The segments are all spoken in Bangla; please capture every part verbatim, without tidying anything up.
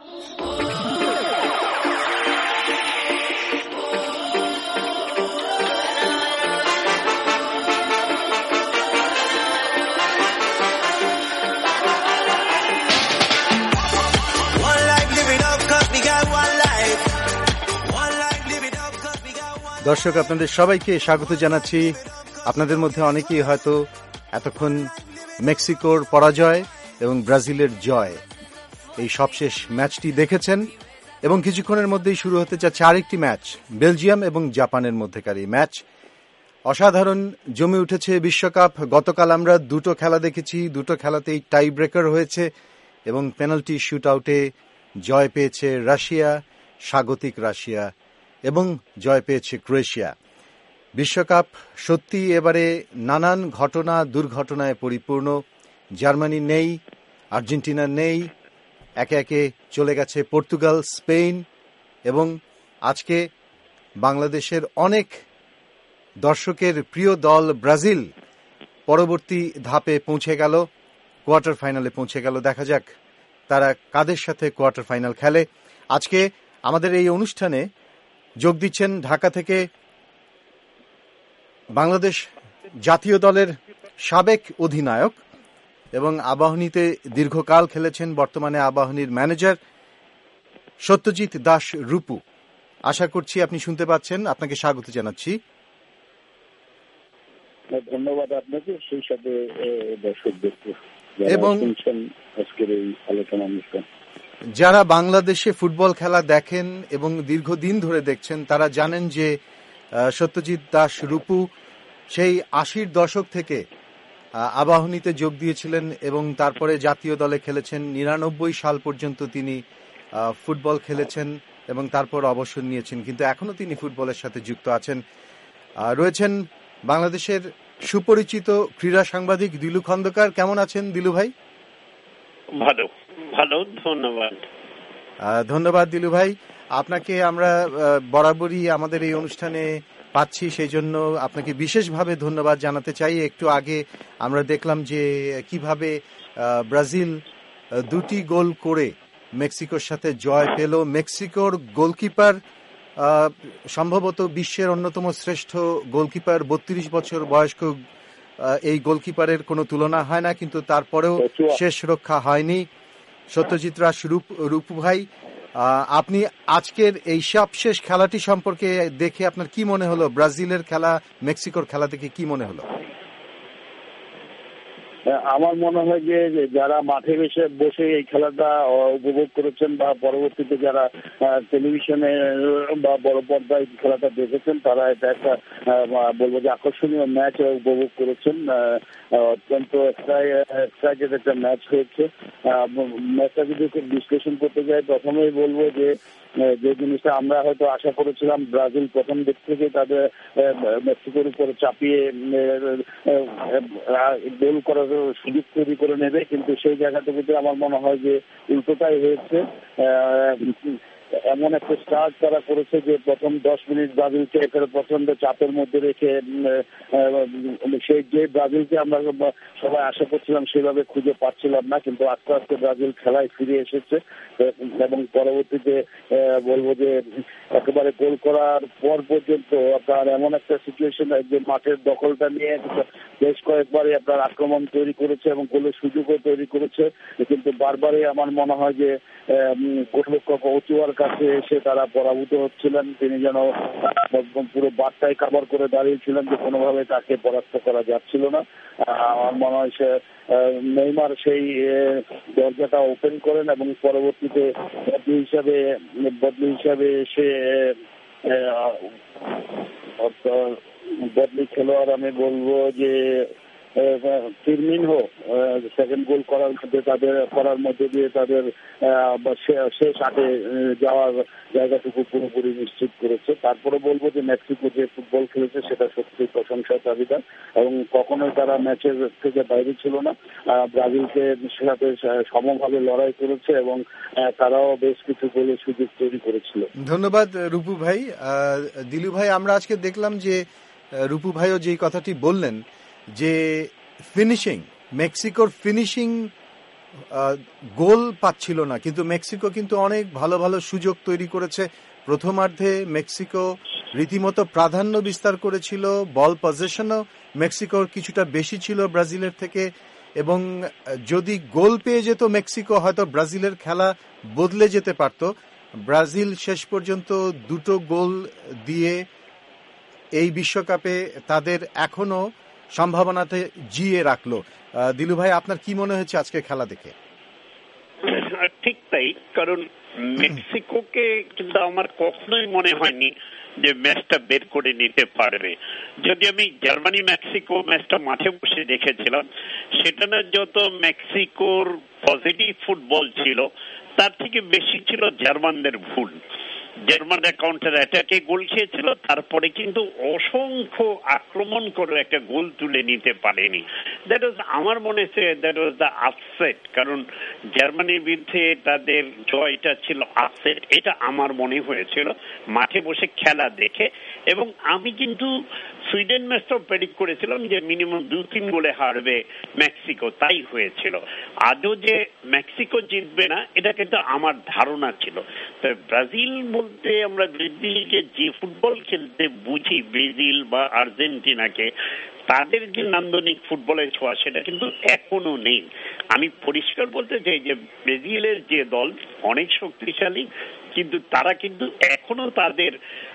দর্শক, আপনাদের সবাইকে স্বাগত জানাচ্ছি। আপনাদের মধ্যে অনেকেই হয়তো এতক্ষণ মেক্সিকোর পরাজয় এবং ব্রাজিলের জয় এই সবশেষ ম্যাচটি দেখেছেন, এবং কিছুক্ষণের মধ্যেই শুরু হতে যাচ্ছে আরেকটি ম্যাচ, বেলজিয়াম এবং জাপানের মধ্যেকার এই ম্যাচ। অসাধারণ জমে উঠেছে বিশ্বকাপ। গতকাল আমরা দুটো খেলা দেখেছি, দুটো খেলাতেই টাই ব্রেকার হয়েছে এবং পেনাল্টি শুট আউটে জয় পেয়েছে রাশিয়া, স্বাগতিক রাশিয়া, এবং জয় পেয়েছে ক্রোয়েশিয়া। বিশ্বকাপ সত্যি এবারে নানান ঘটনা দুর্ঘটনায় পরিপূর্ণ। জার্মানি নেই, আর্জেন্টিনা নেই, একে একে চলে গেছে পর্তুগাল, স্পেন, এবং আজকে বাংলাদেশের অনেক দর্শকের প্রিয় দল ব্রাজিল পরবর্তী ধাপে পৌঁছে গেল, কোয়ার্টার ফাইনালে পৌঁছে গেল। দেখা যাক তারা কাদের সাথে কোয়ার্টার ফাইনাল খেলে। আজকে আমাদের এই অনুষ্ঠানে যোগ দিচ্ছেন ঢাকা থেকে বাংলাদেশ জাতীয় দলের সাবেক অধিনায়ক এবং আবাহনীতে দীর্ঘকাল খেলেছেন, বর্তমানে আবাহনীর ম্যানেজার সত্যজিৎ দাস রূপু। আশা করছি আপনি শুনতে পাচ্ছেন। আপনাকে স্বাগত জানাচ্ছি। ধন্যবাদ আপনাকে, সেই সাথে দর্শকদেরকে এবং আজকের এই আলোচনা অনুষ্ঠান। যারা বাংলাদেশে ফুটবল খেলা দেখেন এবং দীর্ঘদিন ধরে দেখছেন তারা জানেন যে সত্যজিৎ দাস রূপু সেই আশির দশক থেকে আবাহনীতে যোগ দিয়েছিলেন এবং তারপরে জাতীয় দলে খেলেছেন। নিরানব্বই সাল পর্যন্ত তিনি ফুটবল খেলেছেন এবং তারপর অবসর নিয়েছেন, কিন্তু এখনো তিনি ফুটবলের সাথে যুক্ত আছেন। রয়েছেন বাংলাদেশের সুপরিচিত ক্রীড়া সাংবাদিক দিলু খন্দকার। কেমন আছেন দিলু ভাই? ভালো ভালো, ধন্যবাদ। ধন্যবাদ দিলু ভাই। আপনাকে আমরা বরাবরই আমাদের এই অনুষ্ঠানে পাচ্ছি, সেই জন্য আপনাকে বিশেষভাবে ধন্যবাদ জানাতে চাই। একটু আগে আমরা দেখলাম যে কিভাবে ব্রাজিল দুটি গোল করে মেক্সিকোর সাথে জয় পেল। মেক্সিকোর গোলকিপার সম্ভবত বিশ্বের অন্যতম শ্রেষ্ঠ গোলকিপার, বত্রিশ বছর বয়স্ক এই গোলকিপারের কোনো তুলনা হয় না, কিন্তু তারপরেও শেষ রক্ষা হয়নি। সত্যজিৎ দাস রূপু ভাই, আপনি আজকের এই সবশেষ খেলাটি সম্পর্কে দেখে আপনার কি মনে হলো? ব্রাজিলের খেলা, মেক্সিকোর খেলা দেখে কি মনে হলো? আমার মনে হয় যে যারা মাঠে বসে বসে এই খেলাটা উপভোগ করেছেন বা পরবর্তীতে যারা টেলিভিশনে বা বড় পর্দায় খেলাটা দেখেছেন, তারা এটা একটা বলবো যে আকর্ষণীয় ম্যাচ উপভোগ করেছেন। অত্যন্ত এক্সাইটেড একটা ম্যাচ হয়েছে। ম্যাচটা যদি বিশ্লেষণ করতে যাই, প্রথমেই বলবো যে যে জিনিসটা আমরা হয়তো আশা করেছিলাম, ব্রাজিল প্রথম দিক থেকে তাদের মেক্সিকোর উপর চাপিয়ে গোল করার সুযোগ তৈরি করে নেবে, কিন্তু সেই জায়গা থেকে আমার মনে হয় যে উল্টোটাই হয়েছে। এমন একটা স্টার্ট তারা করেছে যে প্রথম দশ মিনিট ব্রাজিলকে এখানে প্রচন্ড চাপের মধ্যে রেখে সেই যে ব্রাজিলকে আমরা সবাই আশা করছিলাম সেভাবে খুঁজে পাচ্ছিলাম না, কিন্তু আস্তে আস্তে ব্রাজিল খেলায় ফিরে এসেছে এবং পরবর্তীতে বলবো যে একেবারে গোল করার পর পর্যন্ত আপনার এমন একটা সিচুয়েশন যে মাঠের দখলটা নিয়ে বেশ কয়েকবারই আপনার আক্রমণ তৈরি করেছে এবং গোলের সুযোগও তৈরি করেছে, কিন্তু বারবারই আমার মনে হয় যে গোলরক্ষক ওচুয়ার কাছে এসে তারা পরাভূত হচ্ছিলেন। তিনি যেন পুরো বারটাই কাভার করে দাঁড়িয়েছিলেন যে কোনোভাবে তাকে পরাস্ত করা যাচ্ছিল না। আমার মনে হয় সে নেইমার সেই দরজাটা ওপেন করেন এবং পরবর্তীতে বদলি হিসাবে বদলি হিসাবে এসে বদলি খেলোয়াড় আমি বলবো যে ফিরমিনহো সেকেন্ড গোল করার মধ্যে তাদের করার মধ্যে দিয়ে তাদের শেষ আটে যাওয়ার জায়গাটুকু পুরোপুরি নিশ্চিত করেছে। তারপরে বলবো যে মেক্সিকো যে ফুটবল খেলেছে সেটা সত্যি প্রশংসার দাবিদার এবং কখনোই তারা ম্যাচের থেকে বাইরে ছিল না। ব্রাজিলকে সাথে সমভাবে লড়াই করেছে এবং তারাও বেশ কিছু গোলের সুযোগ তৈরি করেছিল। ধন্যবাদ রূপু ভাই। দিলু ভাই, আমরা আজকে দেখলাম যে রূপু ভাইও যে কথাটি বললেন যে ফিনিশিং, মেক্সিকোর ফিনিশিং গোল পাচ্ছিল না, কিন্তু মেক্সিকো কিন্তু অনেক ভালো ভালো সুযোগ তৈরি করেছে। প্রথমার্ধে মেক্সিকো রীতিমতো প্রাধান্য বিস্তার করেছিল, বল পজিশনও মেক্সিকোর কিছুটা বেশি ছিল ব্রাজিলের থেকে, এবং যদি গোল পেয়ে যেত মেক্সিকো হয়তো ব্রাজিলের খেলা বদলে যেতে পারত। ব্রাজিল শেষ পর্যন্ত দুটো গোল দিয়ে এই বিশ্বকাপে তাদের এখনো সম্ভাবনাতে জিয়ে রাখলো। দিলু ভাই, আপনার কি মনে হয়েছে আজকে খেলা দেখে? ঠিক তাই, কারণ মেক্সিকোকে কিন্তু আমার কখনোই মনে হয়নি যে ম্যাচটা বের করে নিতে পারবে। যদি আমি জার্মানি মেক্সিকো ম্যাচটা মাঠে বসে দেখেছিলাম, সেটা না যত মেক্সিকোর পজিটিভ ফুটবল ছিল, তার থেকে বেশি ছিল জার্মানদের ভুল। জার্মানরা কাউন্টার অ্যাটাকে গোল খেয়েছিল, তারপরে কিন্তু অসংখ্য আক্রমণ করে একটা গোল তুলে নিতে পারেনি। দ্যাট ওয়াজ, আমার মনে হচ্ছে দ্যাট ওয়াজ দ্য আপসেট। কারণ জার্মানির বিরুদ্ধে তাদের জয়টা ছিল আপসেট, এটা আমার মনে হয়েছিল মাঠে বসে খেলা দেখে। এবং আমি কিন্তু সুইডেন ম্যাচটাও প্রেডিক্ট করেছিলাম যে মিনিমাম দু তিন গোলে হারবে মেক্সিকো, তাই হয়েছিল। আজও যে মেক্সিকো জিতবে না, এটা কিন্তু আমার ধারণা ছিল। তো ব্রাজিল বলতে আমরা ব্রাজিলকে যে ফুটবল খেলতে বুঝি, ব্রাজিল বা আর্জেন্টিনাকে, তাদের যে নান্দনিক ফুটবলের ছোঁয়া সেটা কিন্তু এখনো নেই। আমি পরিষ্কার বলতে চাই যে ব্রাজিলের যে দল অনেক শক্তিশালী, কিন্তু তারা কিন্তু এখনো তাদের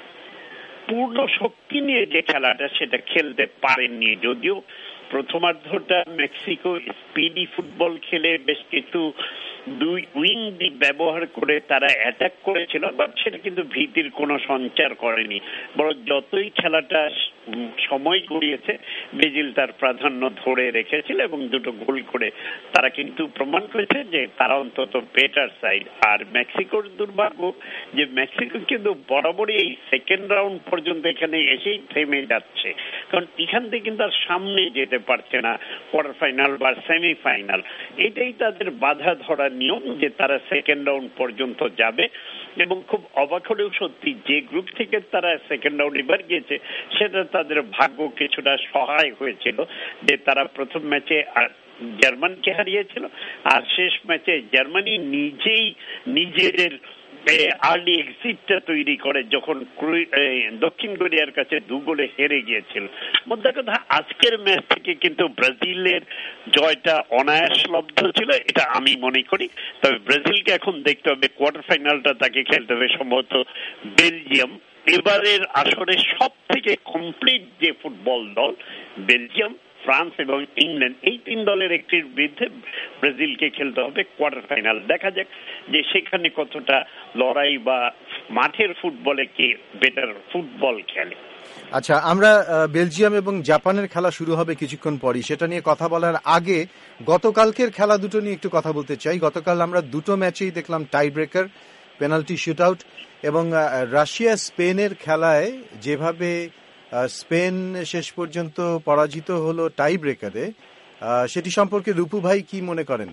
পূর্ণ শক্তি নিয়ে যে খেলাটা সেটা খেলতে পারেননি। যদিও প্রথমার্ধটা মেক্সিকো স্পিডি ফুটবল খেলে বেশ কিছু দুই উইং দিক ব্যবহার করে তারা অ্যাটাক করেছিল, বাট সেটা কিন্তু ভীতির কোনো সঞ্চার করেনি। বরং যতই খেলাটা সময় গড়িয়েছে, ব্রাজিল তার প্রাধান্য ধরে রেখেছিল এবং দুটো গোল করে তারা কিন্তু প্রমাণ করেছে যে তারা অন্তত বেটার সাইড। আর মেক্সিকোর দুর্ভাগ্য যে মেক্সিকো কিন্তু বরাবরই এই সেকেন্ড রাউন্ড পর্যন্ত এখানে এসেই থেমে যাচ্ছে, কারণ এখান থেকে কিন্তু আর সামনে যেতে পারছে না কোয়ার্টার ফাইনাল বা সেমিফাইনাল। এটাই তাদের বাধা ধরার নিয়ম যে তারা সেকেন্ড রাউন্ড পর্যন্ত যাবে। এবং খুব অবাক হলেও সত্যি, যে গ্রুপ থেকে তারা সেকেন্ড রাউন্ডে এবার গিয়েছে সেটা তাদের ভাগ্য কিছুটা সহায় হয়েছিল যে তারা প্রথম ম্যাচে জার্মানিকে হারিয়েছিল, আর শেষ ম্যাচে জার্মানি নিজেই নিজেদের আর্লি এক্সিটটা তৈরি করে যখন দক্ষিণ কোরিয়ার কাছে দু গোলে হেরে গিয়েছিল। মোদ্দা কথা, আজকের ম্যাচ থেকে কিন্তু ব্রাজিলের জয়টা অনায়াসলব্ধ ছিল, এটা আমি মনে করি। তবে ব্রাজিলকে এখন দেখতে হবে, কোয়ার্টার ফাইনালটা তাকে খেলতে হবে সম্ভবত বেলজিয়াম। এবারের আসরে সব থেকে কমপ্লিট যে ফুটবল দল বেলজিয়াম, ফ্রান্স এবং ইংল্যান্ড, এই তিন দলের একটির বিরুদ্ধে ব্রাজিলকে খেলতে হবে কোয়ার্টার ফাইনাল। দেখা যাক যে সেখানে কতটা লড়াই বা মাঠের ফুটবলে কে বেটার ফুটবল খেলে। আচ্ছা, আমরা বেলজিয়াম এবং জাপানের খেলা শুরু হবে কিছুক্ষণ পরই, সেটা নিয়ে কথা বলার আগে গতকালকের খেলা দুটো নিয়ে একটু কথা বলতে চাই। গতকাল আমরা দুটো ম্যাচেই দেখলাম tie breaker, penalty shoot out, এবং রাশিয়া স্পেনের খেলায় যেভাবে স্পেন শেষ পর্যন্ত পরাজিত হলো টাই ব্রেকারে, সেটি সম্পর্কে রূপু ভাই কি মনে করেন?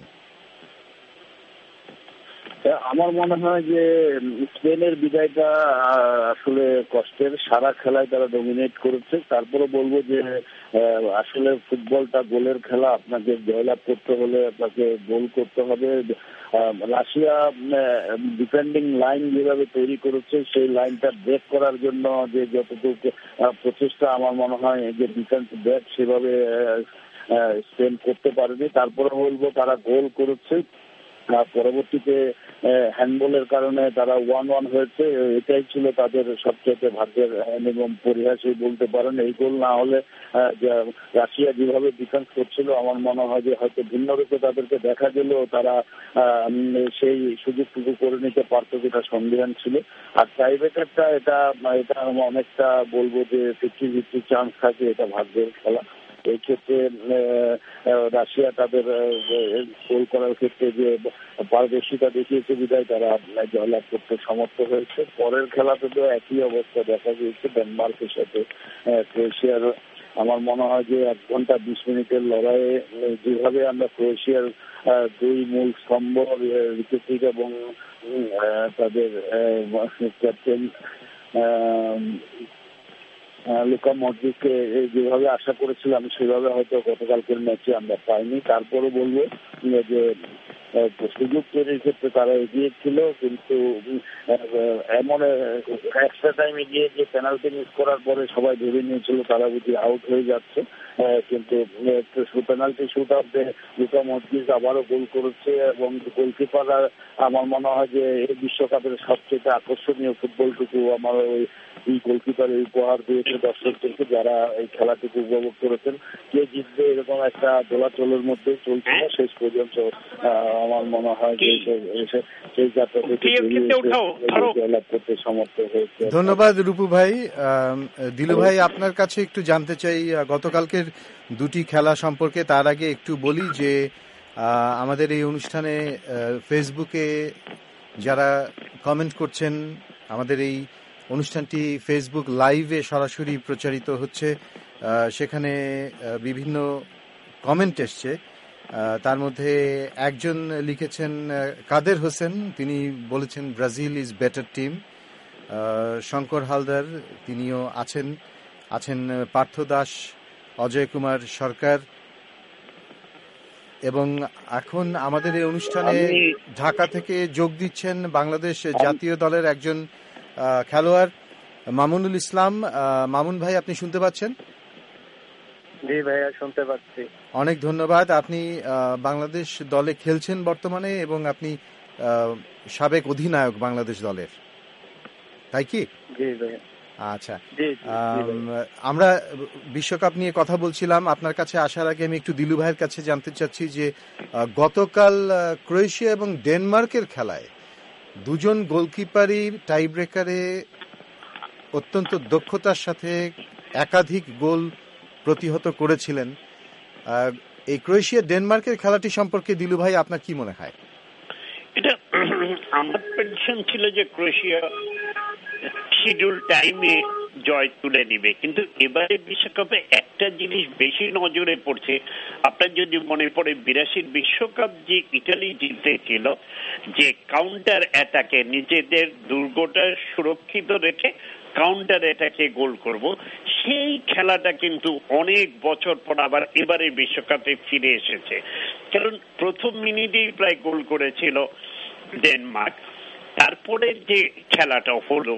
আমার মনে হয় যে স্পেনের বিদায়টা আসলে কষ্টের। সারা খেলায় তারা ডমিনেট করেছে। তারপরে বলবো যে আসলে ফুটবলটা গোলের খেলা, আপনাকে জয়লাভ করতে হলে আপনাকে গোল করতে হবে। রাশিয়া ডিফেন্ডিং লাইন যেভাবে তৈরি করেছে, সেই লাইনটা ব্রেক করার জন্য যে যতটুকু প্রচেষ্টা, আমার মনে হয় যে ডিফেন্স ব্রেক সেভাবে স্পেন করতে পারেনি। তারপরে বলবো তারা গোল করেছে, পরবর্তীতে হ্যান্ডবলের কারণে তারা ওয়ান ওয়ান হয়েছে। এটাই ছিল তাদের সবচেয়ে ভাগ্যের এবং পরিহাসই বলতে পারেন। এই গোল না হলে রাশিয়া যেভাবে ডিফেন্স করছিল, আমার মনে হয় যে হয়তো ভিন্ন রূপে তাদেরকে দেখা গেলেও তারা সেই সুযোগটুকু করে নিতে পারতো, যেটা সন্দেহান ছিল। আর টাইব্রেকারটা এটা এটা অনেকটা বলবো যে ফিফটি ফিফটি চান্স থাকে, এটা ভাগ্যের খেলা। এই ক্ষেত্রে রাশিয়া তাদের গোল করার ক্ষেত্রে যে পারদর্শিতা দেখিয়েছে বিদায় তারা জয়লাভ করতে সমর্থ হয়েছে। পরের খেলাতে তো একই অবস্থা দেখা গিয়েছে ডেনমার্কের সাথে ক্রোয়েশিয়ার। আমার মনে হয় যে এক ঘন্টা বিশ মিনিটের লড়াইয়ে যেভাবে আমরা ক্রোয়েশিয়ার দুই মূল স্তম্ভ রিকেটিক এবং তাদের ক্যাপ্টেন লুকা মডরিচকে যেভাবে আশা করেছিলাম সেভাবে হয়তো গতকালকের ম্যাচে আমরা পাইনি। তারপরে বলবো যে সুযোগ তৈরির ক্ষেত্রে তারা এগিয়ে ছিল, কিন্তু এমন এক্সট্রা টাইমে গিয়ে যে পেনাল্টি মিস করার পরে সবাই ভেবে নিয়েছিল তারা বুঝি আউট হয়ে যাচ্ছে, কিন্তু পেনাল্টি শুট আউটে লুকা মডরিচ আবারও গোল করেছে এবং গোলকিপার আমার মনে হয় যে এই বিশ্বকাপের সবচেয়ে আকর্ষণীয় ফুটবলটুকু আমার ওই এই গোলকিপার উপহার দিয়েছে দর্শকদেরকে, যারা এই খেলাটিকে উপভোগ করেছেন। কে জিতবে এরকম একটা দোলাচলের মধ্যে চলছিল, শেষ পর্যন্ত আমার মনে হয় যে সেই যাত্রা থেকে জয়লাভ করতে সমর্থ হয়েছে। ধন্যবাদ রূপু ভাই। দিলু ভাই, আপনার কাছে একটু জানতে চাই গতকালকের দুটি খেলা সম্পর্কে। তার আগে একটু বলি যে আমাদের এই অনুষ্ঠানে ফেসবুকে যারা কমেন্ট করছেন, আমাদের এই অনুষ্ঠানটি ফেসবুক লাইভে সরাসরি প্রচারিত হচ্ছে, সেখানে বিভিন্ন কমেন্ট এসছে। তার মধ্যে একজন লিখেছেন কাদের হোসেন, তিনি বলেছেন Brazil is better team. Shankar Haldar তিনিও আছেন আছেন পার্থ দাস, অজয় কুমার সরকার, এবং এখন আমাদের এই অনুষ্ঠানে ঢাকা থেকে যোগ দিচ্ছেন বাংলাদেশ জাতীয় দলের একজন খেলোয়াড় মামুনুল ইসলাম। মামুন ভাই, আপনি শুনতে পাচ্ছেন? জি ভাইয়া, শুনতে পাচ্ছি। অনেক ধন্যবাদ। আপনি বাংলাদেশ দলে খেলছেন বর্তমানে এবং আপনি সাবেক অধিনায়ক বাংলাদেশ দলের, তাই কি? জি ভাইয়া। আচ্ছা, আমরা বিশ্বকাপ নিয়ে কথা বলছিলাম। আপনার কাছে আসার আগে আমি একটু দিলু ভাইয়ের কাছে জানতে চাচ্ছি যে গতকাল ক্রোয়েশিয়া এবং ডেনমার্কের খেলায় দুজন গোলকিপারই টাই ব্রেকারে অত্যন্ত দক্ষতার সাথে একাধিক গোল প্রতিহত করেছিলেন। এই ক্রোয়েশিয়া ডেনমার্কের খেলাটি সম্পর্কে দিলু ভাই আপনার কি মনে হয়? এটা আমার প্রেডিকশন ছিল যে ক্রোয়েশিয়া শিডিউল টাইমে জয় তুলে নিবে, কিন্তু এবারে বিশ্বকাপে একটা জিনিস বেশি নজরে পড়ছে। আপনার যদি মনে পড়ে বিরাশির বিশ্বকাপ যে ইটালি জিতেছিল, যে কাউন্টার অ্যাটাকে নিজেদের দুর্গটা সুরক্ষিত রেখে কাউন্টার অ্যাটাকে গোল করব, সেই খেলাটা কিন্তু অনেক বছর পর আবার এবারে বিশ্বকাপে ফিরে এসেছে। কারণ প্রথম মিনিটেই প্রায় গোল করেছিল ডেনমার্ক, তারপরে যে খেলাটা হলো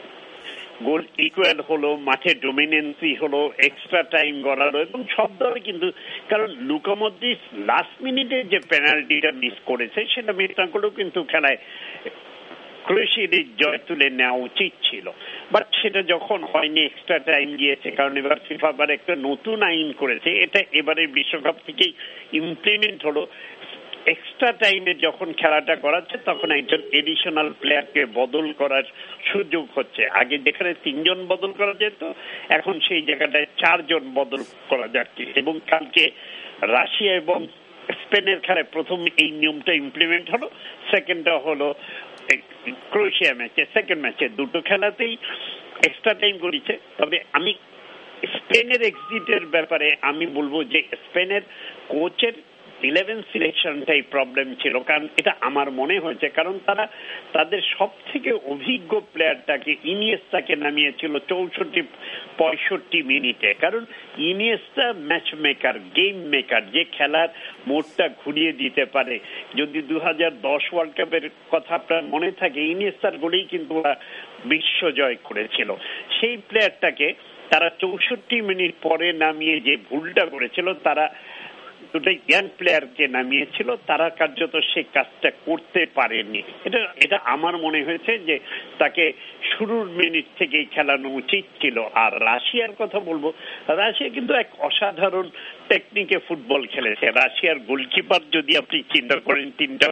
গোল ইকুয়াল হলো, মাঠে ডোমিনেন্সি হলো, এক্সট্রা টাইম গড়ালো এবং সব দলে কিন্তু, কারণ লুকা মডরিচ লাস্ট মিনিটে যে পেনাল্টিটা মিস করেছে সেটা মিস না করেও কিন্তু খেলায় ক্রোয়েশিয়ার জয় তুলে নেওয়া উচিত ছিল, বাট সেটা যখন হয়নি, এক্সট্রা টাইম গিয়েছে। কারণ এবার ফিফা আবার একটা নতুন আইন করেছে, এটা এবারে বিশ্বকাপ থেকেই ইমপ্লিমেন্ট হলো। এক্সট্রা টাইমে যখন খেলাটা করাচ্ছে তখন একজন এডিশনাল প্লেয়ারকে বদল করার সুযোগ হচ্ছে। আগে যেখানে তিনজন বদল করা যেত, এখন সেই জায়গাটায় চারজন বদল করা যাচ্ছে। এবং কালকে রাশিয়া এবং স্পেনের খেলায় প্রথম এই নিয়মটা ইমপ্লিমেন্ট হলো, সেকেন্ডটা হলো ক্রোয়েশিয়া ম্যাচে। সেকেন্ড ম্যাচে দুটো খেলাতেই এক্সট্রা টাইম করেছে। তবে আমি স্পেনের এক্সিটের ব্যাপারে আমি বলবো যে স্পেনের কোচের ইলেভেন সিলেকশনটাই প্রবলেম ছিল, কারণ এটা আমার মনে হয়েছে, কারণ তারা তাদের সব থেকে অভিজ্ঞ প্লেয়ারটাকে ইনিয়েস্তাকে নামিয়েছিল চৌষট্টি পঁয়ষট্টি মিনিটে। কারণ Iniesta match maker, game maker, যে খেলার মোড়টা ঘুরিয়ে দিতে পারে। যদি দু হাজার দশ ওয়ার্ল্ড কাপের কথা আপনার মনে থাকে, ইনিয়েস্তার গোলেই কিন্তু ওরা বিশ্ব জয় করেছিল। সেই প্লেয়ারটাকে তারা চৌষট্টি মিনিট পরে নামিয়ে যে ভুলটা করেছিল, তারা দুটো ইয়াং প্লেয়ারকে নামিয়েছিল, তারা কার্যত সেই কাজটা করতে পারেনি। এটা এটা আমার মনে হয়েছে যে তাকে শুরুর মিনিট থেকেই খেলানো উচিত ছিল। আর রাশিয়ার কথা বলবো, রাশিয়া কিন্তু এক অসাধারণ টেকনিকে ফুটবল খেলেছে। রাশিয়ার গোলকিপার যদি আপনি চিন্তা করেন, তিনটা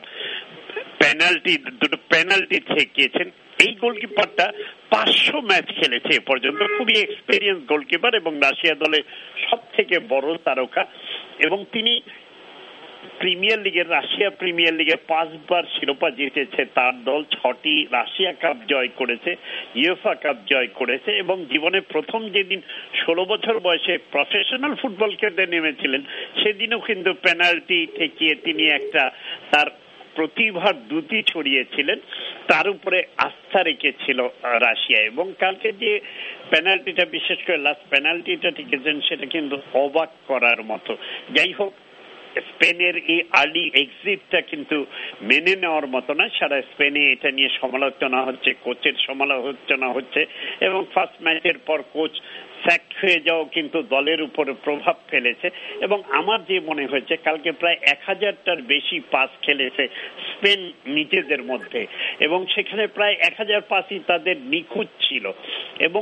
পেনাল্টি, দুটো পেনাল্টি ঠেকিয়েছেন। এই গোলকিপারটা পাঁচশো ম্যাচ খেলেছে এ পর্যন্ত, খুবই এক্সপেরিয়েন্স গোলকিপার এবং রাশিয়া দলের সব থেকে বড় তারকা। এবং তিনি প্রিমিয়ার লিগের, রাশিয়া প্রিমিয়ার লিগে পাঁচবার শিরোপা জিতেছে তার দল, ছটি রাশিয়া কাপ জয় করেছে, ইউএফএ কাপ জয় করেছে, এবং জীবনে প্রথম যেদিন ষোলো বছর বয়সে প্রফেশনাল ফুটবল খেলতে নেমেছিলেন, সেদিনও কিন্তু পেনাল্টি ঠেকিয়ে তিনি একটা তার প্রতিভার দ্যুতি ছড়িয়েছিলেন। তার উপরে আস্থা রেখেছিল রাশিয়া। এবং কালকে যে পেনাল্টিটা, বিশেষ করে লাস্ট পেনাল্টিটা টিকেছেন, সেটা কিন্তু অবাক করার মতো। যাই হোক, স্পেনের এই আর্লি এক্সিটটা কিন্তু মেনে নেওয়ার মতো না। সারা স্পেনে এটা নিয়ে সমালোচনা হচ্ছে, কোচের সমালোচনা হচ্ছে, এবং ফার্স্ট ম্যাচের পর কোচ স্যাক হয়ে যাও কিন্তু দলের উপরে প্রভাব ফেলেছে। এবং আমার যে মনে হয়েছে, কালকে প্রায় এক হাজারটার বেশি পাস খেলেছে স্পেন নিজেদের মধ্যে, এবং সেখানে প্রায় এক হাজার পাসই তাদের নিখুঁত ছিল। এবং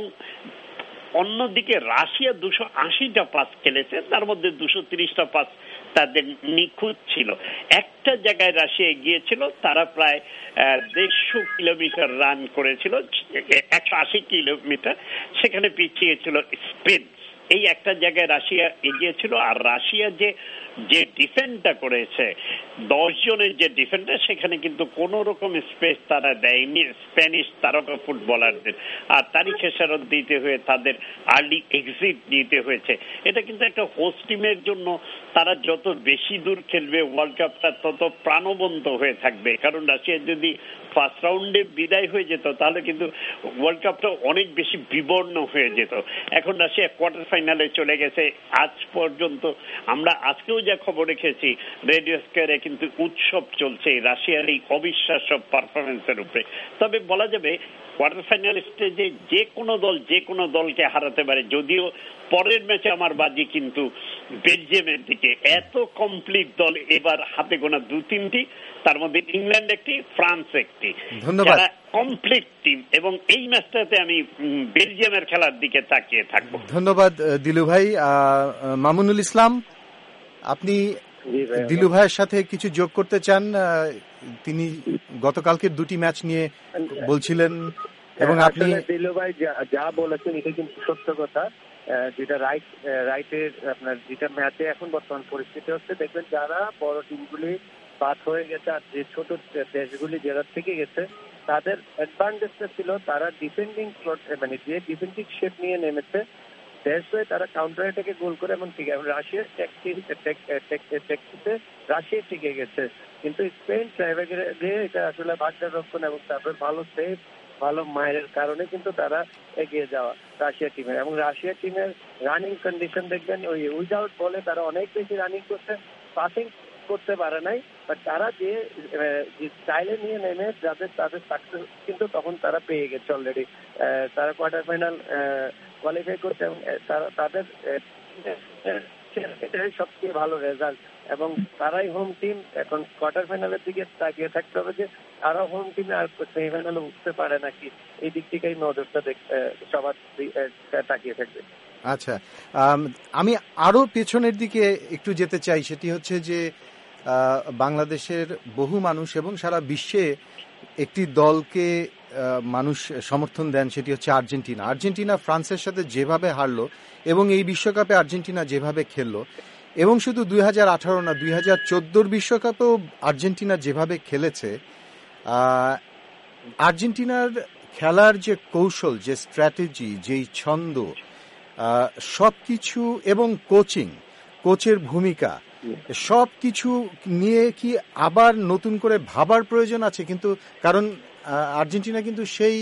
অন্যদিকে রাশিয়া দুশো আশিটা পাস খেলেছে, তার মধ্যে দুশো তিরিশটা পাস তাদের নিখুঁত ছিল। একটা জায়গায় রাশিয়া গিয়েছিল, তারা প্রায় দেড়শো কিলোমিটার রান করেছিল, একশো আশি কিলোমিটার, সেখানে পিছিয়েছিল স্পেন। এই একটা জায়গায় রাশিয়া এগিয়েছিল। আর রাশিয়া যে যে ডিফেন্ডটা করেছে, দশ জনের যে ডিফেন্ডার, সেখানে কিন্তু কোন রকম স্পেস তারা দেয়নি স্প্যানিশ তারকা ফুটবলারদের। আর তারই খেসারত দিতে হয়ে তাদের আর্লি এক্সিট নিতে হয়েছে। এটা কিন্তু একটা হোস্ট টিমের জন্য, তারা যত বেশি দূর খেলবে ওয়ার্ল্ড কাপটা তত প্রাণবন্ত হয়ে থাকবে। কারণ রাশিয়া যদি ফার্স্ট রাউন্ডে বিদায় হয়ে যেত, তাহলে কিন্তু ওয়ার্ল্ড কাপটা অনেক বেশি বিবর্ণ হয়ে যেত। এখন রাশিয়া কোয়ার্টার ফাইনালে চলে গেছে। আজ পর্যন্ত আমরা আজকেও যা খবর রেখেছি, রেডিও স্কয়ারে কিন্তু উৎসব চলছে রাশিয়ার এই অবিশ্বাস্য পারফরমেন্সের উপরে। তবে বলা যাবে কোয়ার্টার ফাইনাল স্টেজে যে কোনো দল যে কোনো দলকে হারাতে পারে। যদিও পরের ম্যাচে আমার বাজি কিন্তু বেলজিয়ামের দিকে। এত কমপ্লিট দল এবার হাতে গোনা দু তিনটি, তার মধ্যে ইংল্যান্ড একটি, ফ্রান্স একটি, ধন্যবাদ, কমপ্লিট টিম। এবং এই ম্যাচটাতে আমি বেলজিয়ামের খেলার দিকে তাকিয়ে থাকবো। ধন্যবাদ দিলু ভাই। মামুনুল ইসলাম, আপনি দিলু ভাইয়ের সাথে কিছু যোগ করতে চান? তিনি গতকালকের দুটি ম্যাচ নিয়ে বলছিলেন, এবং আপনি দিলু ভাই যা বলেছেন এটা কিন্তু সত্য কথা। যেটা রাইট রাইটের আপনার যেটা ম্যাচে এখন বর্তমান পরিস্থিতি হচ্ছে, দেখবেন যারা বড় টিমগুলি বাদ হয়ে গেছে আর যে ছোট দেশগুলি যারা থেকে গেছে, তাদের অ্যাডভান্টেজটা ছিল তারা ডিফেন্ডিং মানে যে ডিফেন্ডিং শেপ নিয়ে নেমেছে, দেশ হয়ে তারা কাউন্টার অ্যাটাকে গোল করে। এমন ঠিক রাশিয়ার ট্যাকটিসে রাশিয়া টিকে গেছে, কিন্তু স্পেন ট্রাইব্রেকারে দিয়ে এটা আসলে ভাগ্যের রক্ষণ এবং তারপর ভালো সেভ, ভালো মায়ের কারণে কিন্তু তারা এগিয়ে যাওয়া রাশিয়া টিমের। এবং রাশিয়া টিমের রানিং কন্ডিশন দেখবেন, ওই উইদাউট বলে তারা অনেক বেশি রানিং করছে, পাসিং করতে পারে নাই। বাট তারা যে স্টাইলে নিয়ে নেমে যাদের তাদের সাকসেস কিন্তু তখন তারা পেয়ে গেছে অলরেডি। তারা কোয়ার্টার ফাইনাল কোয়ালিফাই করছে এবং তারা তাদের সবচেয়ে ভালো রেজাল্ট। এবং তারাই হোম টিম। এখন কোয়ার্টার ফাইনালের দিকে তাকিয়ে থাকতে হবে যে তারা হোম টিমে আর সেমিফাইনালে উঠতে পারে নাকি, এই দিক থেকেই নজরটা সবার তাকিয়ে থাকবে। আচ্ছা, আমি আরো পেছনের দিকে একটু যেতে চাই। সেটি হচ্ছে যে বাংলাদেশের বহু মানুষ এবং সারা বিশ্বে একটি দলকে মানুষ সমর্থন দেন, সেটি হচ্ছে আর্জেন্টিনা। আর্জেন্টিনা ফ্রান্সের সাথে যেভাবে হারলো এবং এই বিশ্বকাপে আর্জেন্টিনা যেভাবে খেললো, এবং শুধু দুই হাজার আঠারো না, দুই হাজার চোদ্দোর বিশ্বকাপেও আর্জেন্টিনা যেভাবে খেলেছে, আর্জেন্টিনার খেলার যে কৌশল, যে স্ট্র্যাটেজি, যেই ছন্দ, সব কিছু, এবং কোচিং, কোচের ভূমিকা, সব কিছু নিয়ে কি আবার নতুন করে ভাবার প্রয়োজন আছে? কিন্তু কারণ আর্জেন্টিনা কিন্তু সেই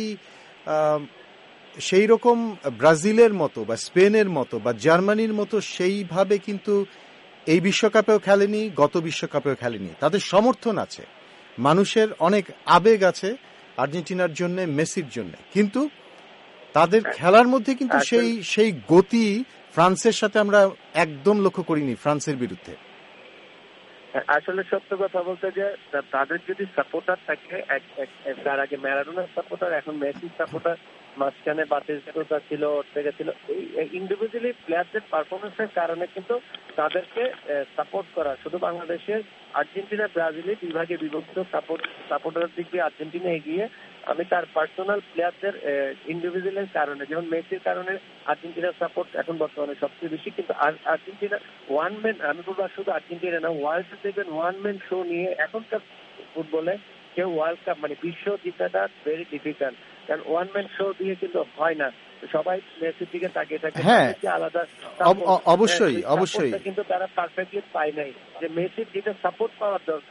সেই রকম ব্রাজিলের মতো বা স্পেনের মতো বা জার্মানির মতো সেইভাবে কিন্তু এই বিশ্বকাপেও খেলেনি, গত বিশ্বকাপেও খেলেনি। তাদের সমর্থন আছে, মানুষের অনেক আবেগ আছে আর্জেন্টিনার জন্য, মেসির জন্য, কিন্তু তাদের খেলার মধ্যে কিন্তু সেই সেই গতি ফ্রান্সের সাথে আমরা একদম লক্ষ্য করিনি, ফ্রান্সের বিরুদ্ধে। আসলে সত্য কথা বলতে যে তাদের যদি সাপোর্টার থাকে, তার আগে ম্যারাডোনার সাপোর্টার, এখন মেসির সাপোর্টার, মাঝখানে বাতিস্তুতা ছিল, অর্তেগা ছিল, এই ইন্ডিভিজুয়ালি প্লেয়ারদের পারফরমেন্সের কারণে কিন্তু তাদেরকে সাপোর্ট করা। শুধু বাংলাদেশের আর্জেন্টিনা ব্রাজিলে বিভাগে বিভক্ত সাপোর্ট সাপোর্টারের দিক দিয়ে আর্জেন্টিনা এগিয়ে। আমি তার পার্সোনাল প্লেয়ারদের ইন্ডিভিজুয়ালের কারণে, যেমন মেসির কারণে আর্জেন্টিনার সাপোর্ট এখন বর্তমানে সবচেয়ে বেশি। কিন্তু আর্জেন্টিনা ওয়ান ম্যান, আমি বলবো শুধু আর্জেন্টিনা না, ওয়ার্ল্ড দেখবেন ওয়ান ম্যান শো নিয়ে এখনকার ফুটবলে কেউ ওয়ার্ল্ড কাপ মানে বিশ্ব জিতাটা ভেরি ডিফিকাল্ট, কারণ ওয়ান ম্যান শো দিয়ে কিন্তু হয় না। সবাই মেসির দিকে তাকিয়ে থাকে, আলাদা অবশ্যই অবশ্যই কিন্তু তারা পারফেক্টলি পায় নাই। যে মেসির যেটা সাপোর্ট পাওয়ার দরকার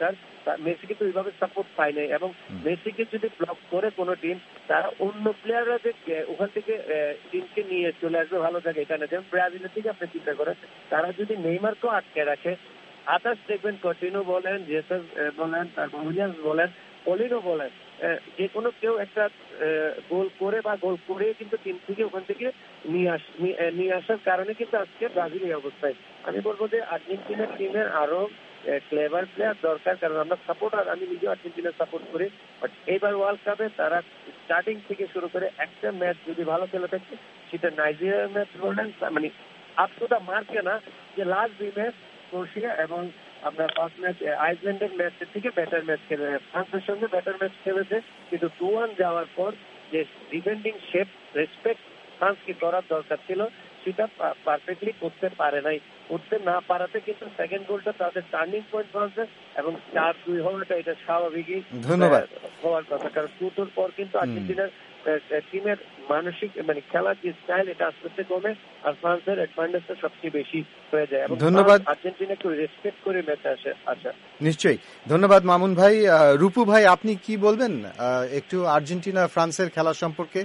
মেসি কিন্তু ওইভাবে সাপোর্ট পায় নাই, এবং মেসিকে যদি ব্লক করে কোনো টিম, তারা অন্য প্লেয়াররা যে ওখান থেকে টিমকে নিয়ে চলে আসবে ভালো জায়গায়, এখানে যেমন ব্রাজিলের দিকে আপনি চিন্তা করেন, তারা যদি নেইমারকেও আটকে রাখে, আদার্স দেখবেন কন্টিনিউ বলেন, জেসাস বলেন, তারপর উইলিয়ামস বলেন, পলিনো বলেন, যে কোনো কেউ একটা গোল করে বা গোল করে কিন্তু টিম থেকে ওখান থেকে নিয়ে আস নিয়ে আসার কারণে কিন্তু আজকে ব্রাজিল এই অবস্থায়। আমি বলবো যে আর্জেন্টিনার টিমের আরো ক্লেভার প্লেয়ার দরকার, কারণ আমরা সাপোর্টার, আমি নিজেও আর্জেন্টিনা সাপোর্ট করি, বাট এইবার ওয়ার্ল্ড কাপে তারা স্টার্টিং থেকে শুরু করে একটা ম্যাচ যদি ভালো খেলে থাকে, সেটা নাইজেরিয়ার ম্যাচ বলেন, মানে আপ টু দা মার্কে না, যে লাস্ট দুই ম্যাচ ক্রোয়েশিয়া এবং আপনার ফার্স্ট ম্যাচ আইসল্যান্ডের ম্যাচের থেকে বেটার ম্যাচ খেলে, ফ্রান্সের সঙ্গে বেটার ম্যাচ খেলেছে, কিন্তু টু ওয়ান যাওয়ার পর যে ডিফেন্ডিং শেপ রেসপেক্ট ফ্রান্সকে করার দরকার ছিল, সেটা পারফেক্টলি করতে পারে নাই। করতে না পারাতে কিন্তু সেকেন্ড গোলটা তাদের টার্নিং পয়েন্ট ফ্রান্সের, এবং চার দুই হওয়াটা এটা স্বাভাবিকই হওয়ার কথা, কারণ টুটোর পর কিন্তু আর্জেন্টিনার টিমের মানসিক মানে খেলার যে স্টাইল, এটা আস্তে আস্তে কমে, আর ফ্রান্সের অ্যাডভান্টেজটা সবচেয়ে বেশি হয়ে যায়, এবং ধন্যবাদ আর্জেন্টিনাকে রেসপেক্ট করে ম্যাচে আসে। আচ্ছা, নিশ্চয়ই ধন্যবাদ মামুন ভাই। রূপু ভাই, আপনি কি বলবেন একটু আর্জেন্টিনা ফ্রান্সের খেলা সম্পর্কে?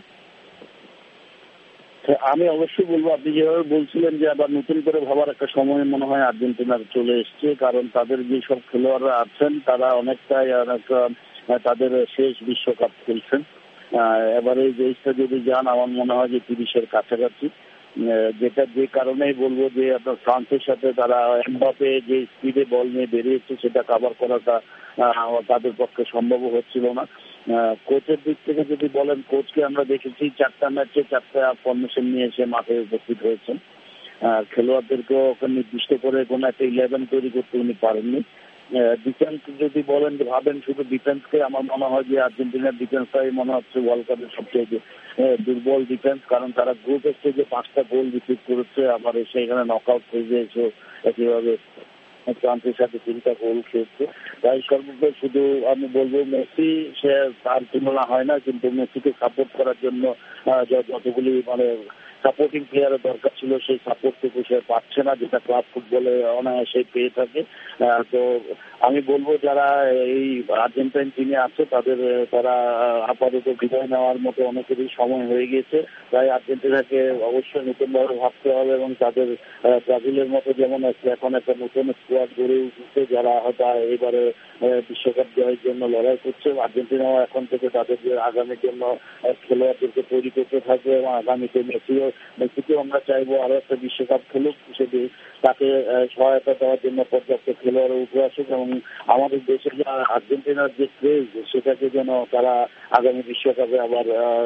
আমি অবশ্যই বলবো, আপনি যেভাবে বলছিলেন যে আবার নতুন করে ভাবার একটা সময় মনে হয় আর্জেন্টিনার চলে এসছে, কারণ তাদের যে সব খেলোয়াড়রা আছেন তারা অনেকটাই অনেকটা তাদের শেষ বিশ্বকাপ খেলছেন। এবারে যে দেশটা যদি যান, আমার মনে হয় যে তিরিশের কাছাকাছি, যেটা যে কারণেই বলবো যে আপনার ফ্রান্সের সাথে তারা এমবাপে যে স্পিডে বল নিয়ে বেরিয়েছে সেটা কাভার করাটা তাদের পক্ষে সম্ভব হচ্ছিল না। কোচের দিক থেকে যদি বলেন, কোচকে আমরা দেখেছি চারটা ম্যাচে চারটা ফরমেশন নিয়ে এসে মাঠে উপস্থিত হয়েছেন, খেলোয়াড়দেরকেও নির্দিষ্ট করে কোনো একটা ইলেভেন তৈরি করতে উনি পারেননি। ডিফেন্স যদি বলেন, ভাবেন শুধু ডিফেন্সকে, আমার মনে হয় যে আর্জেন্টিনার ডিফেন্সটাই মনে হচ্ছে ওয়ার্ল্ড কাপের সবচেয়ে দুর্বল ডিফেন্স, কারণ তারা গ্রুপ স্টেজে পাঁচটা গোল রিসিভ করেছে, আবার এসে এখানে নক আউট স্টেজে এসে একইভাবে ফ্রান্সের সাথে তিনটা গোল খেয়েছে। তাই সর্বোপরি শুধু আমি বলবো, মেসি সে তার তুলনা হয় না, কিন্তু মেসিকে সাপোর্ট করার জন্য যতগুলি মানে সাপোর্টিং প্লেয়ারের দরকার ছিল, সেই সাপোর্টটুকু সে পাচ্ছে না, যেটা ক্লাব ফুটবলে অনায়াসে পেয়ে থাকে। তো আমি বলবো যারা এই আর্জেন্টাইন টিমে আছে তাদের তারা আপাতত বিদায় নেওয়ার মতো অনেকেরই সময় হয়ে গিয়েছে। তাই আর্জেন্টিনাকে অবশ্যই নতুনভাবে ভাবতে হবে, এবং তাদের ব্রাজিলের মতো যেমন এখন একটা নতুন স্কোয়াড গড়ে উঠছে, যারা হয়তো এবারে বিশ্বকাপ জয়ের জন্য লড়াই করছে। আর্জেন্টিনাও এখন থেকে তাদের যে আগামীর জন্য খেলোয়াড়দেরকে তৈরি করতে থাকবে, এবং আগামীতে মেসিও মেসিকেও আমরা চাইবো আরো একটা বিশ্বকাপ খেলুক, সেটি তাকে সহায়তা দেওয়ার জন্য পর্যাপ্ত খেলোয়াড় উঠে আসুক, এবং আমাদের দেশে যে আর্জেন্টিনার যে ক্রেজ সেটাকে যেন তারা আগামী বিশ্বকাপে আবার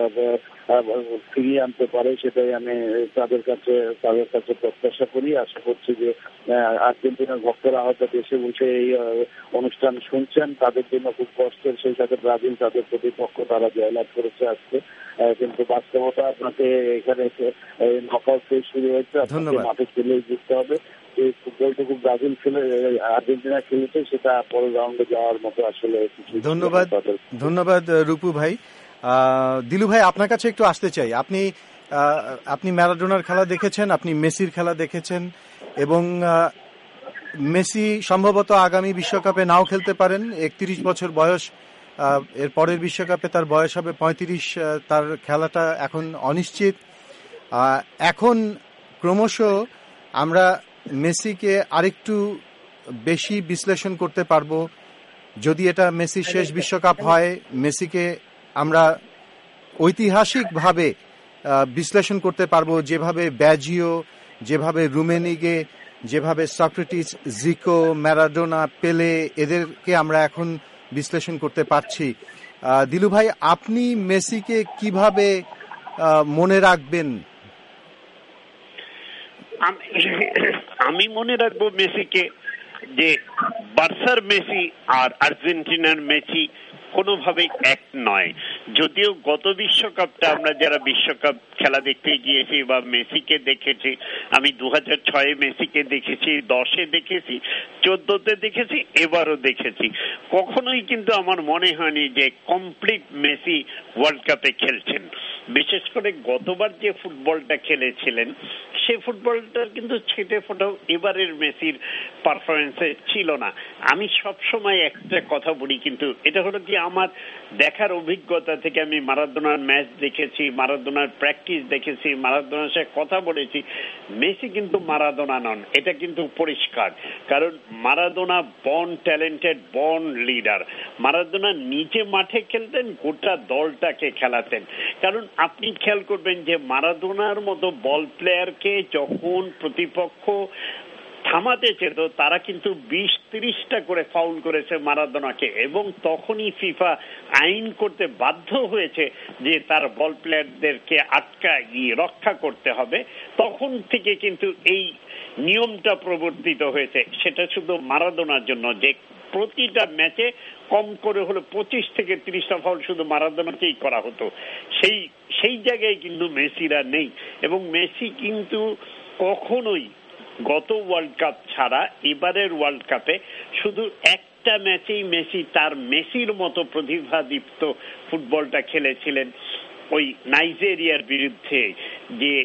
ফিরিয়ে আনতে পারে, সেটাই আমি তাদের কাছে তাদের কাছে প্রত্যাশা করি। আশা করছি যে আর্জেন্টিনার ভক্তরা হয়তো দেশে বসে এই অনুষ্ঠান শুনছেন, তাদের জন্য খুব কষ্টের, সেই সাথে ব্রাজিল তাদের প্রতিপক্ষ, তারা জয়লাভ করেছে আজকে, কিন্তু বাস্তবতা আপনাকে এখানে নকআউট ফেজ শুরু হয়েছে, আপনাকে মাঠে খেলে জিততে হবে। যে ফুটবলটুকু ব্রাজিল খেলে আর্জেন্টিনা খেলেছে, সেটা পরের রাউন্ডে যাওয়ার মতো আসলে কিছু। ধন্যবাদ, ধন্যবাদ রূপু ভাই। দিলু ভাই, আপনার কাছে একটু আসতে চাই, আপনি আপনি ম্যারাডোনার খেলা দেখেছেন, আপনি মেসির খেলা দেখেছেন, এবং মেসি সম্ভবত আগামী বিশ্বকাপে নাও খেলতে পারেন, একত্রিশ বছর বয়স, এর পরের বিশ্বকাপে তার বয়স হবে পঁয়ত্রিশ, তার খেলাটা এখন অনিশ্চিত। এখন ক্রমশ আমরা মেসিকে আরেকটু বেশি বিশ্লেষণ করতে পারবো, যদি এটা মেসির শেষ বিশ্বকাপ হয়, মেসিকে আমরা ঐতিহাসিকভাবে বিশ্লেষণ করতে পারবো, যেভাবে ব্যাজিও, যেভাবে রুমেনিগে, যেভাবে সক্রেটিস, জিকো, ম্যারাডোনা, পেলে, এদেরকে আমরা এখন বিশ্লেষণ করতে পারছি। দিলু ভাই, আপনি মেসিকে কিভাবে মনে রাখবেন? আমি মনে রাখবো মেসিকে যে বার্সার মেসি আর আর্জেন্টিনার মেসি কোনোভাবেই এক নয়। যদিও গত বিশ্বকাপটা আমরা যারা বিশ্বকাপ খেলা দেখতে গিয়েছি বা মেসিকে দেখেছি, আমি দু হাজার ছয়ে মেসিকে দেখেছি, দশে দেখেছি, চোদ্দতে দেখেছি, এবারও দেখেছি, কখনোই কিন্তু আমার মনে হয়নি যে কমপ্লিট মেসি ওয়ার্ল্ড কাপে খেলছেন। বিশেষ করে গতবার যে ফুটবলটা খেলেছিলেন সে ফুটবলটার কিন্তু ছেটে ফোটাও এবারের মেসির পারফরমেন্সে ছিল না। আমি সব সময় একটা কথা বলি, কিন্তু এটা হলো কি আমার দেখার অভিজ্ঞতা থেকে, আমি মারাদোনার ম্যাচ দেখেছি, মারাদোনার প্র্যাকটিস দেখেছি, মারাদোনার সাথে কথা বলেছি, মেসি কিন্তু মারাদোনা নন, এটা কিন্তু পরিষ্কার। কারণ Maradona born talented, born leader. Maradona নিজে মাঠে খেলতেন, গোটা দলটাকে খেলাতেন। কারণ আপনি খেয়াল করবেন যে মারাদোনার মতো বল প্লেয়ারকে যখন প্রতিপক্ষ থামাতে চেত, তারা কিন্তু বিশ তিরিশটা করে ফাউল করেছে মারাদোনাকে, এবং তখনই ফিফা আইন করতে বাধ্য হয়েছে যে তার বল প্লেয়ারদেরকে আটকা রক্ষা করতে হবে। তখন থেকে কিন্তু এই নিয়মটা প্রবর্তিত হয়েছে। সেটা শুধু মারাদোনার জন্য যে প্রতিটা ম্যাচে কম করে হলো পঁচিশ থেকে ত্রিশটা ফাউল শুধু মারাদোনাকেই করা হতো। সেই সেই জায়গায় কিন্তু মেসিরা নেই, এবং মেসি কিন্তু কখনোই গত ওয়ার্ল্ড কাপ ছাড়া এবারের ওয়ার্ল্ড কাপে শুধু একটা ম্যাচেই মেসি তার মেসির মতো প্রতিভাদীপ্ত ফুটবলটা খেলেছিলেন, ওই নাইজেরিয়ার বিরুদ্ধে। যে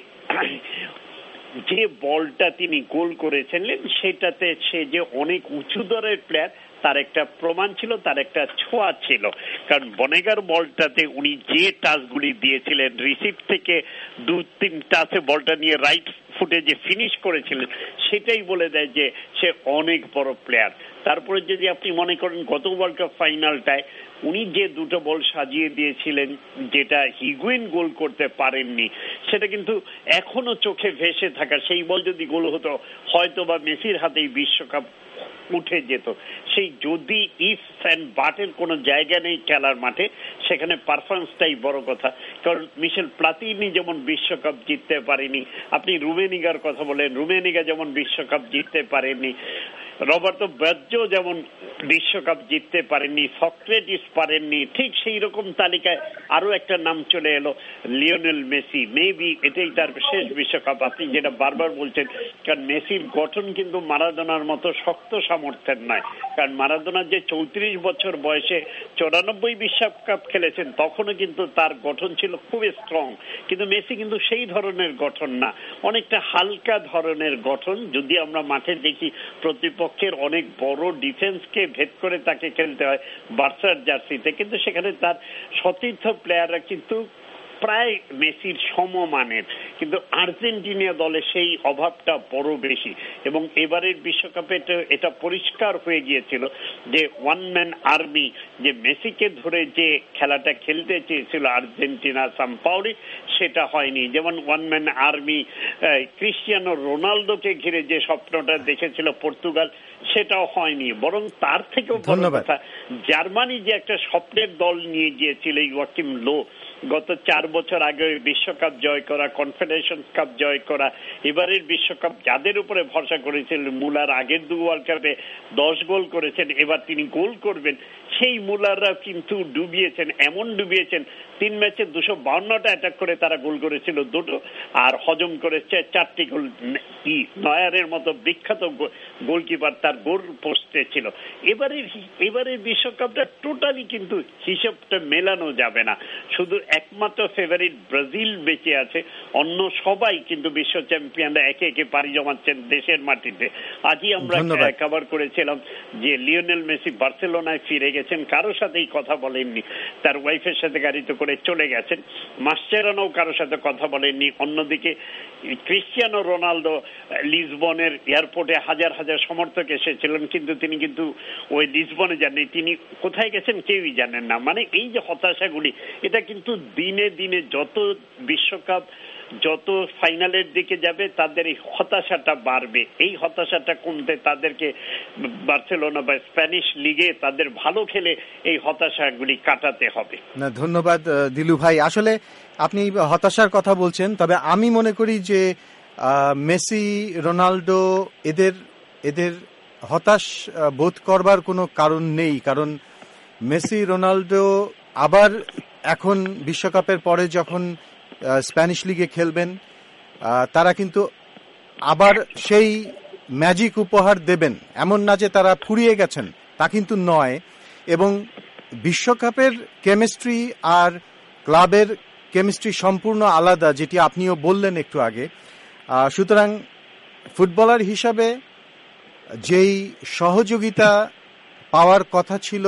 যে বলটা তিনি গোল করেছিলেন সেটাতে সে যে অনেক উঁচু দরের প্লেয়ার তার একটা প্রমাণ ছিল, তার একটা ছোঁয়া ছিল। কারণ বনেগার বলটাতে উনি যে টাচগুলি দিয়েছিলেন, রিসিভ থেকে দু তিন টাচে বলটা নিয়ে রাইট ফুটে যে ফিনিশ করেছিলেন, সেটাই বলে দেয় যে সে অনেক বড় প্লেয়ার। তারপরে যদি আপনি মনে করেন গত ওয়ার্ল্ড কাপ ফাইনালটায় উনি যে দুটো বল সাজিয়ে দিয়েছিলেন, যেটা হিগুয়েইন গোল করতে পারেননি, সেটা কিন্তু এখনো চোখে ভেসে থাকা। সেই বল যদি গোল হতো, হয়তো বা মেসির হাতেই বিশ্বকাপ উঠে যেত। সেই যদি ইফ অ্যান্ড বাটের কোনো জায়গা নেই খেলার মাঠে, সেখানে পারফরমেন্সটাই বড় কথা। কারণ মিশেল প্লাতিনি যেমন বিশ্বকাপ জিততে পারেনি, আপনি রুমেনিগার কথা বলেন, রুমেনিগা যেমন বিশ্বকাপ জিততে পারেননি, রবার্তো বাজ্জো যেমন বিশ্বকাপ জিততে পারেননি, সক্রেটিস পারেননি, ঠিক সেই রকম তালিকায় আরো একটা নাম চলে এলো, লিওনেল মেসি। মেবি এটাই তার শেষ বিশ্বকাপ। আপনি যেটা বারবার বলছেন, কারণ মেসির গঠন কিন্তু মারাদোনার মতো শক্ত সামর্থ্যের নয়। কারণ মারাদোনার যে চৌত্রিশ বছর বয়সে চৌরানব্বই বিশ্বকাপ খেলেছেন, তখনও কিন্তু তার গঠন ছিল খুবই স্ট্রং, কিন্তু মেসি কিন্তু সেই ধরনের গঠন না, অনেকটা হালকা ধরনের গঠন। যদি আমরা মাঠে দেখি প্রতিপক্ষ অনেক বড় ডিফেন্সকে ভেদ করে তাকে খেলতে হয় বার্সার জার্সিতে, কিন্তু সেখানে তার সতীর্থ প্লেয়াররা কিন্তু প্রায় মেসির সমমানের। কিন্তু আর্জেন্টিনা দলে সেই অভাবটা বড় বেশি, এবং এবারের বিশ্বকাপে এটা পরিষ্কার হয়ে গিয়েছিল যে ওয়ান ম্যান আর্মি, যে মেসিকে ধরে যে খেলাটা খেলতে চেয়েছিল আর্জেন্টিনা সাম্পাওলি, সেটা হয়নি। যেমন ওয়ান ম্যান আর্মি ক্রিস্টিয়ানো রোনালদোকে ঘিরে যে স্বপ্নটা দেখেছিল পর্তুগাল, সেটাও হয়নি। বরং তার থেকেও বড় কথা, জার্মানি যে একটা স্বপ্নের দল নিয়ে গিয়েছিল ইয়োয়াকিম লো, গত চার বছর আগে বিশ্বকাপ জয় করা, কনফেডারেশন কাপ জয় করা, এবারের বিশ্বকাপ যাদের উপরে ভরসা করেছিলেন, মুলার আগের দু ওয়ার্ল্ড কাপে দশ গোল করেছেন, এবার তিনি গোল করবেন, সেই মুলাররা কিন্তু ডুবিয়েছেন, এমন ডুবিয়েছেন তিন ম্যাচে দুশো বাউন্নটা অ্যাটাক করে তারা গোল করেছিল দুটো, আর হজম করেছে চারটি গোল। নয়ারের মতো বিখ্যাত গোলকিপার তার গোল পোস্টে ছিল। এবারের এবারের বিশ্বকাপটা টোটালি কিন্তু হিসেবটা মেলানো যাবে না। শুধু একমাত্র ফেভারিট ব্রাজিল বেঁচে আছে, অন্য সবাই কিন্তু বিশ্ব চ্যাম্পিয়নরা একে একে পাড়ি জমাচ্ছেন দেশের মাটিতে। আজই আমরা কভার করেছিলাম যে লিওনেল মেসি বার্সেলোনায় ফিরে গেছেন, কারোর সাথেই কথা বলেননি, তার ওয়াইফের সাথে গাড়িতে করে চলে গেছেন। মাসচেরানো কারোর সাথে কথা বলেননি। অন্যদিকে ক্রিস্টিয়ানো রোনালদো লিসবনের এয়ারপোর্টে হাজার হাজার সমর্থক এসেছিলেন, কিন্তু তিনি কিন্তু ওই লিসবনে যাননি, তিনি কোথায় গেছেন কেউই জানেন না। মানে এই যে হতাশাগুলি, এটা কিন্তু দিনে দিনে যত বিশ্বকাপ যত ফাইনালের দিকে যাবে তাদের এই হতাশাটা বাড়বে। এই হতাশাটা কমতে তাদেরকে বার্সেলোনা বা স্প্যানিশ লিগে তাদের ভালো খেলে এই হতাশাগুলি কাটাতে হবে। না, ধন্যবাদ দিলু ভাই। আসলে আপনি হতাশার কথা বলছেন, তবে আমি মনে করি যে মেসি, রোনাল্ডো এদের এদের হতাশ বোধ করবার কোনো কারণ নেই। কারণ মেসি, রোনাল্ডো আবার এখন বিশ্বকাপের পরে যখন স্প্যানিশ লিগে খেলবেন, তারা কিন্তু আবার সেই ম্যাজিক উপহার দেবেন। এমন না যে তারা ফুরিয়ে গেছেন, তা কিন্তু নয়। এবং বিশ্বকাপের কেমিস্ট্রি আর ক্লাবের কেমিস্ট্রি সম্পূর্ণ আলাদা, যেটি আপনিও বললেন একটু আগে। সুতরাং ফুটবলার হিসাবে যেই সহযোগিতা পাওয়ার কথা ছিল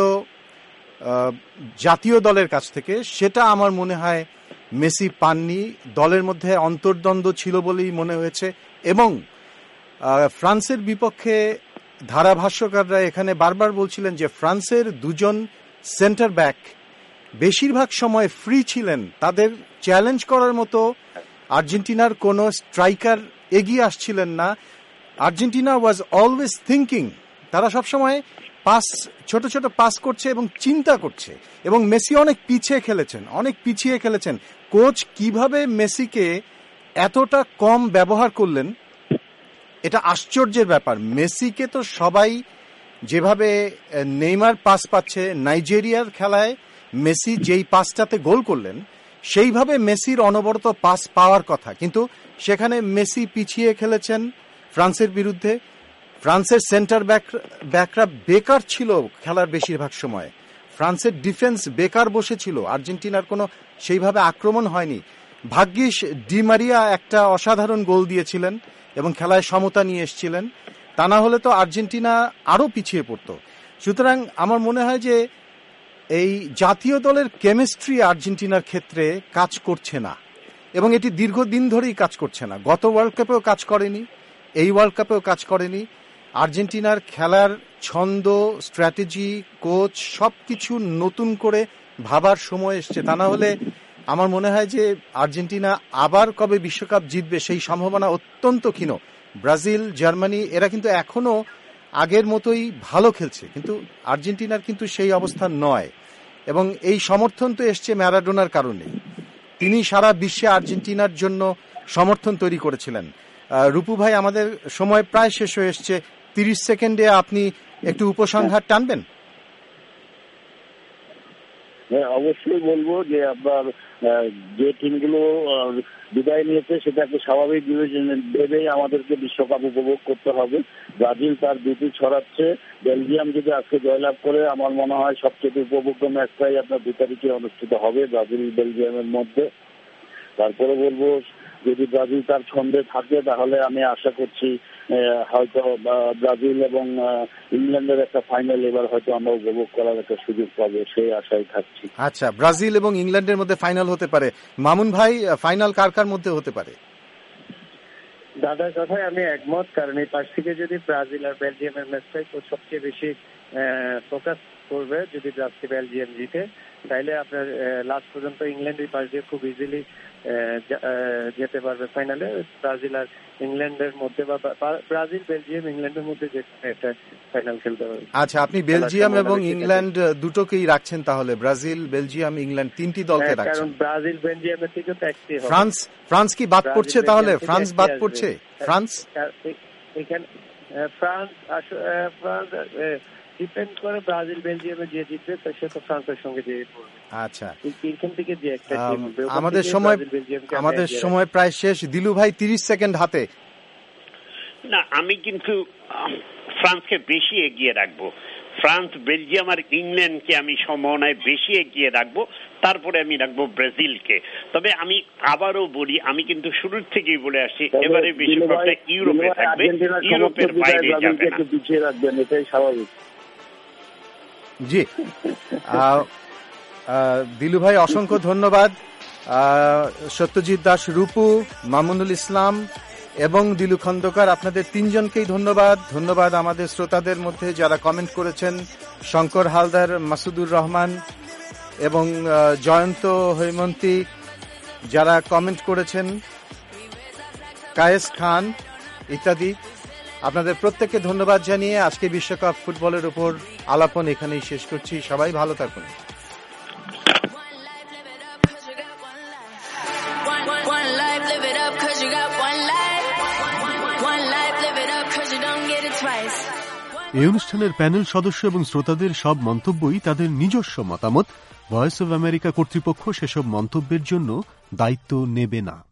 জাতীয় দলের কাছ থেকে, সেটা আমার মনে হয় মেসি পাননি। দলের মধ্যে অন্তর্দ্বন্দ্ব ছিল বলেই মনে হয়েছে। এবং ফ্রান্সের বিপক্ষে ধারাভাষ্যকাররা এখানে বারবার বলছিলেন যে ফ্রান্সের দুজন সেন্টার ব্যাক বেশিরভাগ সময় ফ্রি ছিলেন, তাদের চ্যালেঞ্জ করার মতো আর্জেন্টিনার কোনো স্ট্রাইকার এগিয়ে আসছিলেন না। আর্জেন্টিনা ওয়াজ অলওয়েজ থিঙ্কিং, তারা সবসময় পাস, ছোট ছোট পাস করছে এবং চিন্তা করছে। এবং মেসি অনেক পিছিয়ে খেলেছেন, অনেক পিছিয়ে খেলেছেন। কোচ কিভাবে মেসিকে এতটা কম ব্যবহার করলেন, এটা আশ্চর্যের ব্যাপার। মেসিকে তো সবাই যেভাবে নেইমার পাস পাচ্ছে, নাইজেরিয়ার খেলায় মেসি যেই পাসটাতে গোল করলেন, সেইভাবে মেসির অনবরত পাস পাওয়ার কথা, কিন্তু সেখানে মেসি পিছিয়ে খেলেছেন ফ্রান্সের বিরুদ্ধে। ফ্রান্সের সেন্টার ব্যাক ব্যাকরা বেকার ছিল খেলার বেশিরভাগ সময়, ফ্রান্সের ডিফেন্স বেকার বসেছিল, আর্জেন্টিনার কোনো সেইভাবে আক্রমণ হয়নি। ভাগ্যিস ডি মারিয়া একটা অসাধারণ গোল দিয়েছিলেন এবং খেলায় সমতা নিয়ে এসেছিলেন, তা না হলে তো আর্জেন্টিনা আরও পিছিয়ে পড়ত। সুতরাং আমার মনে হয় যে এই জাতীয় দলের কেমিস্ট্রি আর্জেন্টিনার ক্ষেত্রে কাজ করছে না, এবং এটি দীর্ঘদিন ধরেই কাজ করছে না। গত ওয়ার্ল্ড কাপেও কাজ করেনি, এই ওয়ার্ল্ড কাপেও কাজ করেনি। আর্জেন্টিনার খেলার ছন্দ, স্ট্র্যাটেজি, কোচ সব কিছু নতুন করে ভাবার সময় এসছে। তা না হলে আমার মনে হয় যে আর্জেন্টিনা আবার কবে বিশ্বকাপ জিতবে সেই সম্ভাবনা অত্যন্ত ক্ষীণ। ব্রাজিল, জার্মানি এরা কিন্তু এখনো আগের মতোই ভালো খেলছে, কিন্তু আর্জেন্টিনার কিন্তু সেই অবস্থা নয়। এবং এই সমর্থন তো এসছে ম্যারাডোনার কারণে, তিনি সারা বিশ্বে আর্জেন্টিনার জন্য সমর্থন তৈরি করেছিলেন। রূপু ভাই, আমাদের সময় প্রায় শেষ হয়ে এসছে, তিরিশ সেকেন্ডে আপনি একটু উপসংহার টানবেন? হ্যাঁ, অবশ্যই বলবো যে আপনার যে টিমগুলো বিদায় নিয়েছে সেটাকে স্বাভাবিক বিবেচনা ভেবেই আমাদেরকে বিশ্বকাপ উপভোগ করতে হবে। ব্রাজিল তার দুটি ছড়াচ্ছে, বেলজিয়াম যদি আজকে জয়লাভ করে আমার মনে হয় সবচেয়ে উপভোগ্য ম্যাচটাই আপনার দু তারিখে অনুষ্ঠিত হবে ব্রাজিল বেলজিয়ামের মধ্যে। তারপরে বলবো, যদি ব্রাজিল তার ছন্দে থাকে তাহলে আমি আশা করছি হয়তো ব্রাজিল এবং ইংল্যান্ডের একটা ফাইনাল এবার হয়তো আমরা উপভোগ করার একটা সুযোগ পাবো, সেই আশায় থাকছি। আচ্ছা, ব্রাজিল এবং ইংল্যান্ডের মধ্যে ফাইনাল হতে পারে। মামুন ভাই, ফাইনাল কার কার মধ্যে হতে পারে? দাদার কথায় আমি একমত, কারণ এই পাশ থেকে যদি ব্রাজিল আর বেলজিয়ামের ম্যাচটাই সবচেয়ে বেশি ফোকাস করবে, যদি ব্রাজিল বেলজিয়াম জিতে, তাইলে আপনার লাস্ট পর্যন্ত ইংল্যান্ডের পাশ দিয়ে খুব ইজিলি যেতে পারবে ফাইনালে। ব্রাজিল আর ইংল্যান্ডের মধ্যে বা ব্রাজিল বেলজিয়াম ইংল্যান্ডের মধ্যে যে একটা ফাইনাল খেলতে পারবে। আচ্ছা, আপনি বেলজিয়াম এবং ইংল্যান্ড দুটোকেই রাখছেন তাহলে? ব্রাজিল, বেলজিয়াম, ইংল্যান্ড তিনটি দলকে রাখছেন? কারণ ব্রাজিল বেলজিয়ামের থেকে তো একটি হবে। ফ্রান্স ফ্রান্স কি বাদ পড়ছে তাহলে? ফ্রান্স বাদ পড়ছে? ফ্রান্স এখানে ফ্রান্স ফ্রান্স ডিপেন্ড করে ব্রাজিল বেলজিয়ামে যে জিতবে সে তো ফ্রান্সের সঙ্গে যে পড়বে। আচ্ছা, এখান থেকে যে একটা টিম হবে। আমাদের সময় আমাদের সময় প্রায় শেষ। দিলু ভাই, তিরিশ সেকেন্ড হাতে। না, আমি কিন্তু ফ্রান্সকে বেশি এগিয়ে রাখবো। ফ্রান্স, বেলজিয়াম আর ইংল্যান্ডকে আমি সম্ভাবনায় বেশি এগিয়ে রাখবো, তারপরে আমি রাখবো ব্রাজিলকে। তবে আমি আবারও বলি, আমি কিন্তু শুরুর থেকেই বলে আসছি, এবারে বিশ্বকাপটা ইউরোপে থাকবে, ইউরোপের বাইরে যাবে না। পিছিয়ে রাখবেন, এটাই স্বাভাবিক। জি, দিলু ভাই অসংখ্য ধন্যবাদ। সত্যজিৎ দাস, রূপু, মামুনুল ইসলাম এবং দিলু খন্দকার, আপনাদের তিনজনকেই ধন্যবাদ। ধন্যবাদ আমাদের শ্রোতাদের মধ্যে যারা কমেন্ট করেছেন, শঙ্কর হালদার, মাসুদুর রহমান এবং জয়ন্ত হৈমন্তী যারা কমেন্ট করেছেন, কায়েস খান ইত্যাদি। আপনাদের প্রত্যেককে ধন্যবাদ জানিয়ে আজকে বিশ্বকাপ ফুটবলের উপর আলাপন এখানেই শেষ করছি। সবাই ভালো থাকুন। এই অনুষ্ঠানের প্যানেল সদস্য এবং শ্রোতাদের সব মন্তব্যই তাদের নিজস্ব মতামত। ভয়েস অব আমেরিকা কর্তৃপক্ষ সেসব মন্তব্যের জন্য দায়িত্ব নেবে না।